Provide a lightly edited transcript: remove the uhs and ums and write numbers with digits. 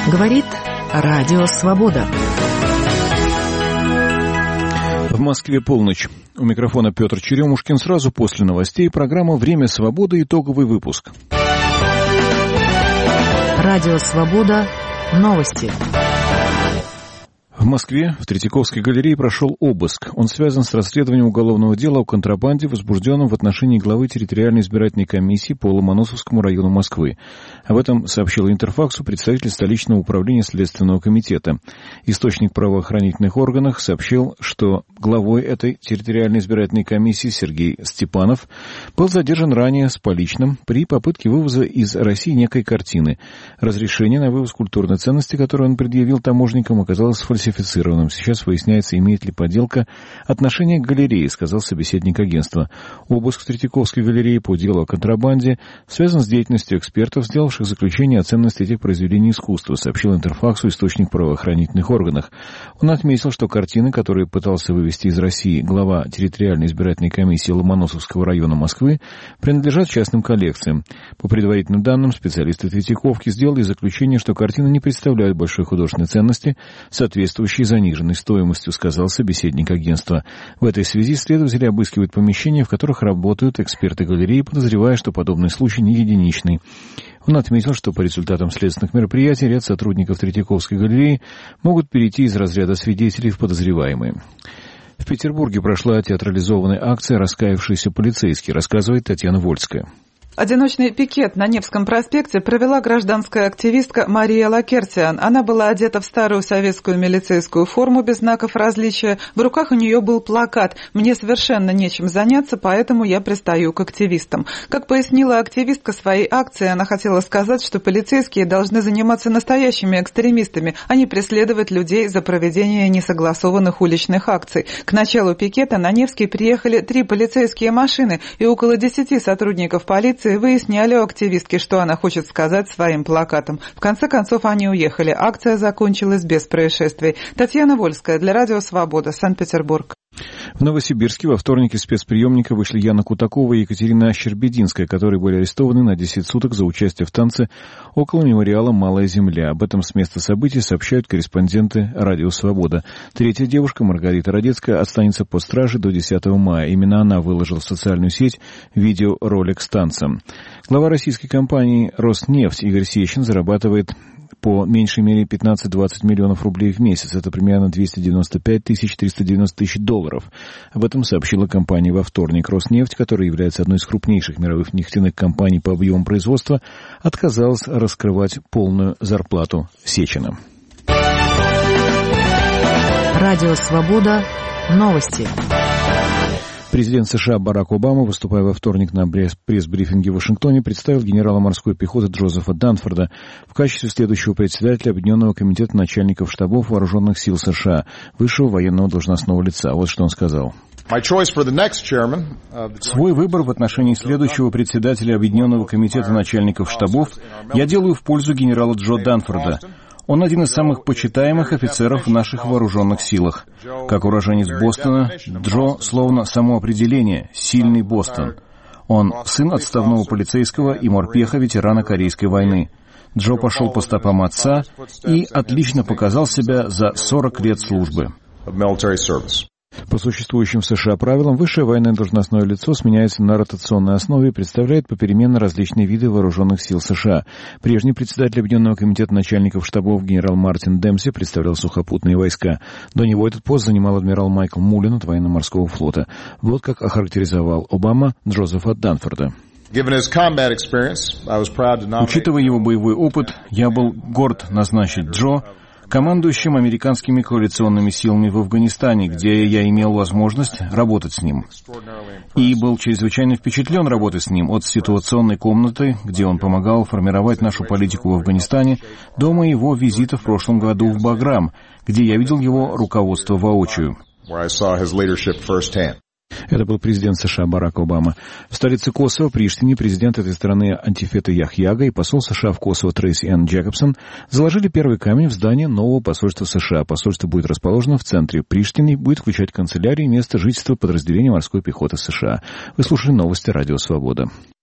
Говорит Радио Свобода. В Москве полночь. У микрофона Петр Черемушкин. Сразу после новостей программа «Время свободы». Итоговый выпуск. Радио Свобода. Новости. В Москве в Третьяковской галерее прошел обыск. Он связан с расследованием уголовного дела о контрабанде, возбужденном в отношении главы территориальной избирательной комиссии по Ломоносовскому району Москвы. Об этом сообщил Интерфаксу представитель столичного управления Следственного комитета. Источник в правоохранительных органах сообщил, что главой этой территориальной избирательной комиссии Сергей Степанов был задержан ранее с поличным при попытке вывоза из России некой картины. Разрешение на вывоз культурной ценности, которое он предъявил таможенникам, оказалось фальсифицированным. Сейчас выясняется, имеет ли подделка отношение к галерее, сказал собеседник агентства. Обыск в Третьяковской галерее по делу о контрабанде связан с деятельностью экспертов, сделавших заключение о ценности этих произведений искусства, сообщил Интерфаксу источник в правоохранительных органах. Он отметил, что картины, которые пытался вывезти из России глава территориальной избирательной комиссии Ломоносовского района Москвы, принадлежат частным коллекциям. По предварительным данным, специалисты Третьяковки сделали заключение, что картины не представляют большой художественной ценности, соответствующей заниженной стоимостью, сказал собеседник агентства. В этой связи следователи обыскивают помещения, в которых работают эксперты галереи, подозревая, что подобный случай не единичный. Он отметил, что по результатам следственных мероприятий ряд сотрудников Третьяковской галереи могут перейти из разряда свидетелей в подозреваемые. В Петербурге прошла театрализованная акция «Раскаявшийся полицейский», рассказывает Татьяна Вольская. Одиночный пикет на Невском проспекте провела гражданская активистка Мария Лакертиан. Она была одета в старую советскую милицейскую форму без знаков различия. В руках у нее был плакат «Мне совершенно нечем заняться, поэтому я пристаю к активистам». Как пояснила активистка своей акции, она хотела сказать, что полицейские должны заниматься настоящими экстремистами, а не преследовать людей за проведение несогласованных уличных акций. К началу пикета на Невский приехали 3 полицейские машины, и около 10 сотрудников полиции выясняли у активистки, что она хочет сказать своим плакатом. В конце концов, они уехали. Акция закончилась без происшествий. Татьяна Вольская для Радио Свобода, Санкт-Петербург. В Новосибирске во вторник из спецприемника вышли Яна Кутакова и Екатерина Щербединская, которые были арестованы на 10 суток за участие в танце около мемориала «Малая земля». Об этом с места событий сообщают корреспонденты Радио Свобода. Третья девушка, Маргарита Радецкая, останется под стражей до 10 мая. Именно она выложила в социальную сеть видеоролик с танцем. Глава российской компании «Роснефть» Игорь Сечин зарабатывает по меньшей мере 15-20 миллионов рублей в месяц. Это примерно 295 390 тысяч долларов. Об этом сообщила компания во вторник. Роснефть, которая является одной из крупнейших мировых нефтяных компаний по объему производства, отказалась раскрывать полную зарплату Сечина. Радио Свобода. Новости. Президент США Барак Обама, выступая во вторник на пресс-брифинге в Вашингтоне, представил генерала морской пехоты Джозефа Данфорда в качестве следующего председателя Объединенного комитета начальников штабов вооруженных сил США, высшего военного должностного лица. Вот что он сказал. Свой выбор в отношении следующего председателя Объединенного комитета начальников штабов я делаю в пользу генерала Джо Данфорда. Он один из самых почитаемых офицеров в наших вооруженных силах. Как уроженец Бостона, Джо словно само определение «сильный Бостон». Он сын отставного полицейского и морпеха, ветерана Корейской войны. Джо пошел по стопам отца и отлично показал себя за 40 лет службы. По существующим в США правилам, высшее военное должностное лицо сменяется на ротационной основе и представляет попеременно различные виды вооруженных сил США. Прежний председатель Объединенного комитета начальников штабов генерал Мартин Демпси представлял сухопутные войска. До него этот пост занимал адмирал Майкл Мулин от военно-морского флота. Вот как охарактеризовал Обама Джозефа Данфорда. Учитывая его боевой опыт, я был горд назначить Джо командующим американскими коалиционными силами в Афганистане, где я имел возможность работать с ним. И был чрезвычайно впечатлен работой с ним от ситуационной комнаты, где он помогал формировать нашу политику в Афганистане, до моего визита в прошлом году в Баграм, где я видел его руководство воочию. Это был президент США Барак Обама. В столице Косово, Приштине, президент этой страны Антифета Яхьяга и посол США в Косово Трейси Энн Джекобсон заложили первый камень в здание нового посольства США. Посольство будет расположено в центре Приштины, будет включать канцелярию и место жительства подразделения морской пехоты США. Вы слушали новости Радио Свобода.